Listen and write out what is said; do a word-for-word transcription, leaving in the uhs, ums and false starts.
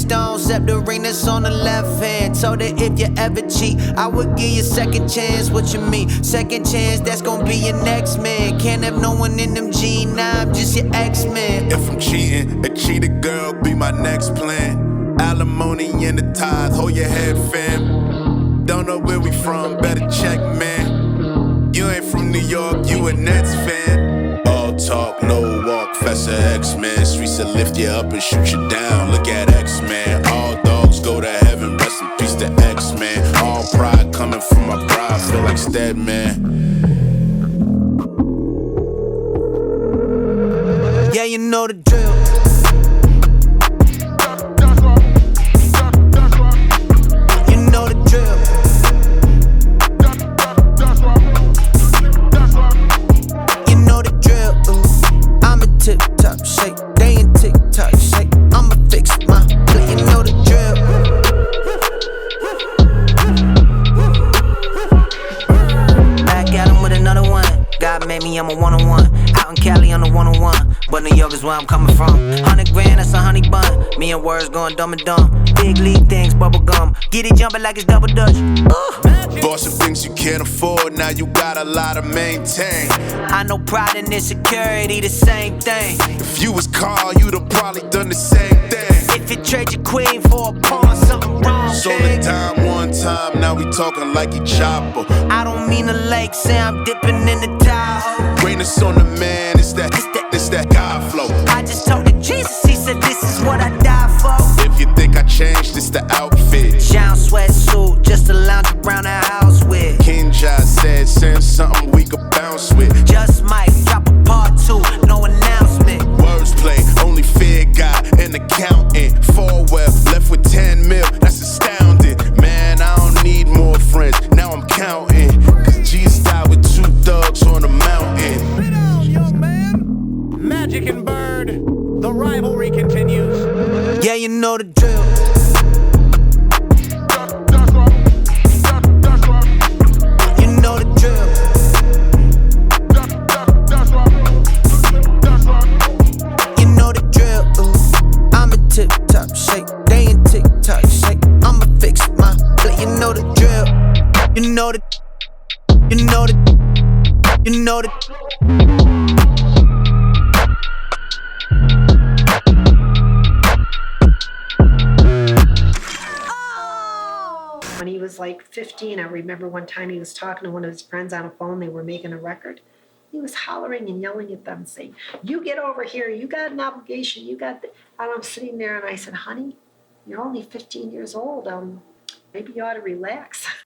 stone, except the ring that's on the left hand. Told her if you ever cheat, I would give you second chance. What you mean? Second chance, that's gonna be your next man. Can't have no one in them G nine, just your X-Men. If I'm cheating, a cheated girl be my next plan. Alimony and the tithe, hold your head, fam. Don't know where we from, better check, man. You ain't from New York, you a Nets fan. All talk, no walk, Fessa X-Men. Streets will lift you up and shoot you down. Look at X-Men. All dogs go to heaven, rest in peace to X-Men. All pride coming from my pride, feel like Stedman. Yeah, you know the drill. You know the drill. You know the drill. Ooh. I'm in tip-top shape. They in tick-tock shape. I'ma fix my play. You know the drill. Back at him with another one. God made me, I'm a one-on-one. Out in Cali on the one-on-one. But New York is where I'm coming from. Hundred grand, that's a honey bun. Me and words going dumb and dumb. Big league things, bubble gum. Get it jumping like it's double dutch. Ooh. Bought some things you can't afford, now you got a lot to maintain. I know pride and insecurity, the same thing. If you was Carl, you'd have probably done the same thing. If you trade your queen for a pawn, something wrong, Sold it down one time, now we talking like he chopper. I don't mean the lake, say I'm dipping in the Tahoe. Greatness on the man, it's that, it's that, it's that God flow. I just talked to Jesus, he said this is what I die for. If you think I changed, it's the outfit. Down sweatsuit, just to lounge around the house with. King John said, send something we could bounce with. Just might drop a part two, no announcement. Words play, only fear God, an accountant. Four well, left with ten mil, that's astounding. Man, I don't need more friends, now I'm counting. Cause Jesus died with two thugs on a mountain. Sit down, young man. Magic and Bird, the rivalry continues. Yeah, you know the drill. You know the drill. You know the drill. Ooh. I'm in tip-top shape. They in tick-tock shape. I'ma fix my play. You know the drill. You know the. You know the. You know the. When he was like fifteen, I remember one time he was talking to one of his friends on a phone. They were making a record. He was hollering and yelling at them, saying, "You get over here. You got an obligation. You got." The... And I'm sitting there, and I said, "Honey, you're only fifteen years old. Um, maybe you ought to relax."